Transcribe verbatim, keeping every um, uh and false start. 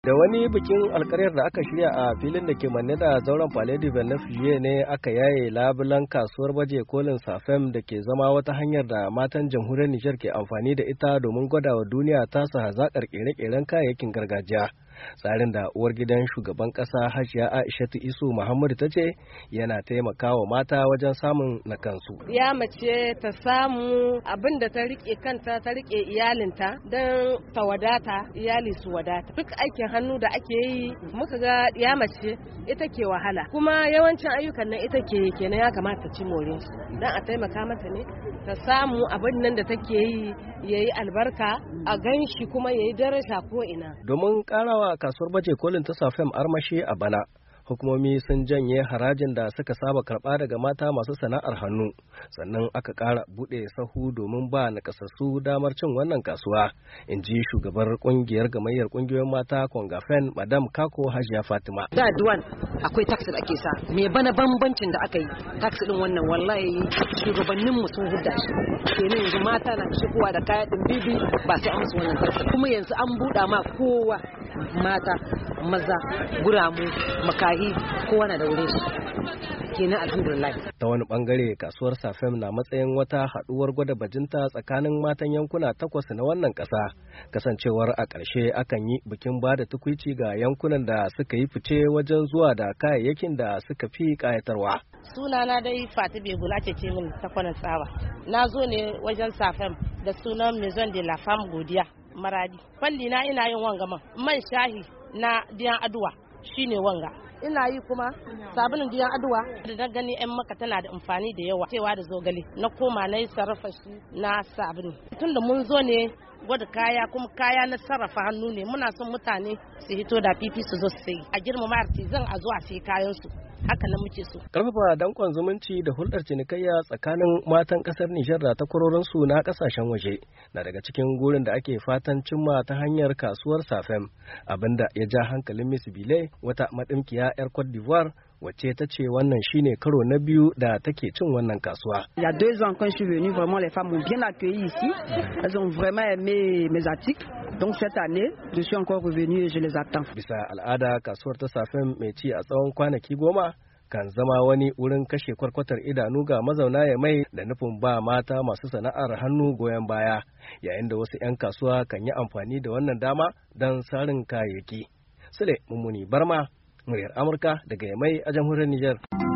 Da wani bikin alkaryar da aka shirya a filin da ke manne da zauren Palais de Bellefeuille ne aka yaye labulan kasuwar baje kolin Safem da ke zama wata hanyar da matan jamhuriyar Nijar ke amfani da ita domin gwada wa duniya tasa hazaƙar ƙere-ƙeren kayayyakin gargajiya. Tsarin da uwar gidan shugaban ƙasa Hajiya Aishatu Isu Muhammadu ta ce yana taimakawa mata wajen samun na kansu. Ya mace ta samu abin da ta rike kanta ta rike iyalinta don ta wadata iyali su wadata. Duk aikin hannu da ake yi muka ga ya mace ita ke wahala kuma yawancin ayyukan nan ita ke kenan ya kamata ci more su don a taimaka mata ne ta samu abin nan da take yi yayi albarka a ganshi kuma yayi daraja ko ina. Domin karawa kasuwar baje kolin ta Safem armashi a bana, hukumomi sun janye harajin da suka saba karɓa daga mata masu sana'ar hannu, sannan aka ƙara buɗe sahu domin ba nakasassu damar cin wannan kasuwa, in ji shugabar ƙungiyar gamayyar ƙungiyoyin mata Kongafen Madam Kako Hajiya Fatima. Da duwan akwai tax da ake sa, me bana bambancin da aka yi tax din wannan wallahi shugabannin mu sun hudda shi. Kenan yanzu mata na shigowa da kaya din bibi ba sai an musu wannan tax. Kuma yanzu an buɗa ma kowa mata, maza, guramu, makahi kowa na da wurin shi. Kenan alhamdulillah. Ta wani bangare kasuwar Safem na matsayin wata haduwar gwada bajinta tsakanin matan yankuna takwas na wannan kasa, kasancewar a ƙarshe akan yi bikin bada tukuici ga yankunan da suka yi fice wajen zuwa da kayayyakin da suka fi kayatarwa. Sunana dai Fati Begula ce ce min ta kwanan tsawa. Na zo ne wajen Safem da sunan Maison de la Femme Godiya Maradi. Falli na ina yin wanga man, man shahi na diyan aduwa shine wanga. Ina yi kuma sabulun diyan aduwa da na gani yan maka tana da amfani da yawa cewa da zogale na koma na yi sarrafa shi na sabulu. Tunda mun zo ne gwada kaya kuma kaya na sarrafa hannu ne muna son mutane su hito da fifi su zo su sayi a girmama artisan a zo a sayi kayan su. Haka nan muke so. Karfafa dankon zumunci da hulɗar cinikayya tsakanin matan ƙasar Nijar da takwarorinsu na ƙasashen waje na daga cikin gurin da ake fatan cimma ta hanyar kasuwar Safem, abinda ya ja hankalin Miss Bile, wata madimkiya 'yar Cote d'Ivoire, wacce ta ce wannan shine karo na biyu da take cin wannan kasuwa. Il y a deux ans quand je suis venue, vraiment les femmes m'ont bien accueilli ici. Elles ont vraiment aimé mes articles. Donc cette année, je suis encore revenue et je les attends. Bisa al'ada kasuwar ta Safem mai ci a tsawon kwanaki goma kan zama wani wurin kashe kwarkwatar idanu ga mazauna ya mai da nufin ba mata masu sana'ar hannu goyon baya, yayin da wasu 'yan kasuwa kan yi amfani da wannan dama don sarin kayayyaki. Sule Mummuni Barma, muryar Amurka daga Yamai a jamhuriyar Nijar.